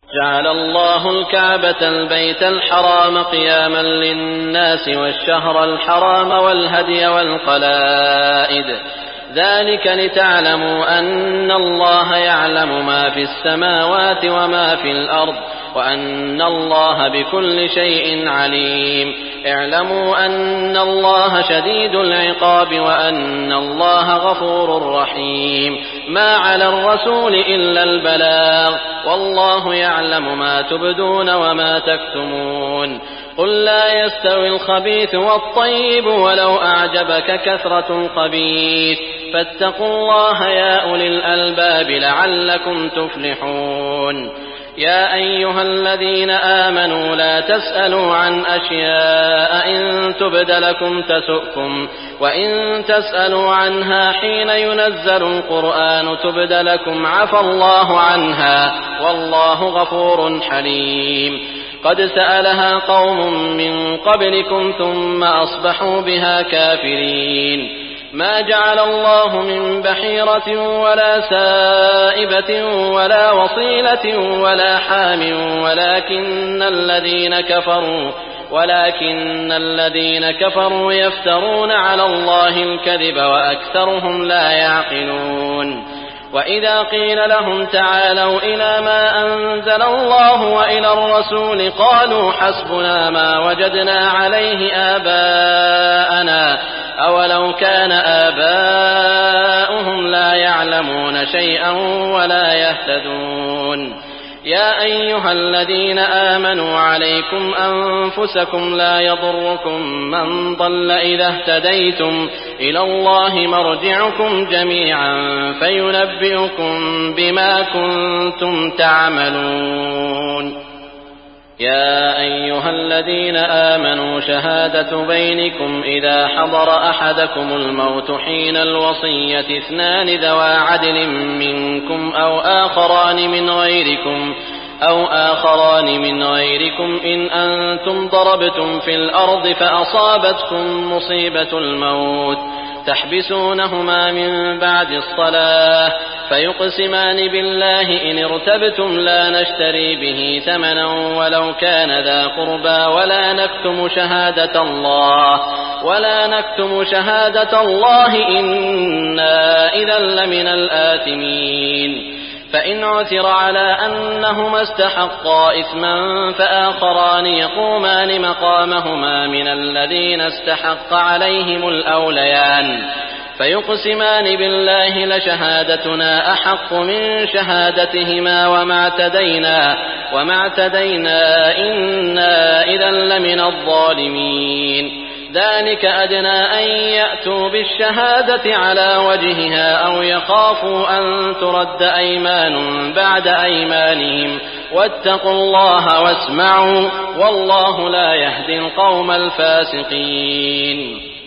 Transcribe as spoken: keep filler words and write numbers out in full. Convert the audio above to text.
جعل الله الكعبة البيت الحرام قياما للناس والشهر الحرام والهدي والقلائد ذلك لتعلموا أن الله يعلم ما في السماوات وما في الأرض وأن الله بكل شيء عليم. اعلموا أن الله شديد العقاب وأن الله غفور رحيم. ما على الرسول إلا البلاغ والله يعلم ما تبدون وما تكتمون. قل لا يستوي الخبيث والطيب ولو أعجبك كثرة الخبيث فاتقوا الله يا أولي الألباب لعلكم تفلحون. يا أيها الذين آمنوا لا تسألوا عن أشياء إن تبد لكم تسؤكم وإن تسألوا عنها حين ينزل القرآن تبد لكم عفى الله عنها والله غفور حليم. قد سألها قوم من قبلكم ثم أصبحوا بها كافرين. ما جعل الله من بحيرة ولا سائبة ولا وصيلة ولا حام ولكن الذين كفروا ولكن الذين كفروا يفترون على الله الكذب وأكثرهم لا يعقلون. وإذا قيل لهم تعالوا إلى ما أنزل الله وإلى الرسول قالوا حسبنا ما وجدنا عليه آباءنا أولو كان آباؤهم لا يعلمون شيئا ولا يهتدون. يا أيها الذين آمنوا عليكم أنفسكم لا يضركم من ضل إذا اهتديتم إلى الله مرجعكم جميعا فينبئكم بما كنتم تعملون. يا أيها الذين آمنوا شهادة بينكم إذا حضر أحدكم الموت حين الوصية اثنان ذوى عدل منكم أو آخران من غيركم أو آخران من غيركم إن أنتم ضربتم في الأرض فأصابتكم مصيبة الموت تحبسونهما من بعد الصلاة فيقسمان بالله إن ارتبتم لا نشتري به ثمنا ولو كان ذا قربى ولا نكتم شهادة الله ولا نكتم شهادة الله إنا إذا لمن الآثمين. فإن عثر على أنهما استحقا إثما فآخران يقومان مقامهما من الذين استحق عليهم الأوليان فيقسمان بالله لشهادتنا أحق من شهادتهما وما اعتدينا وما اعتدينا إنا إذا لمن الظالمين. ذلك أدنى أن يأتوا بالشهادة على وجهها أو يخافوا أن ترد أيمان بعد أيمانهم واتقوا الله واسمعوا والله لا يهدي القوم الفاسقين.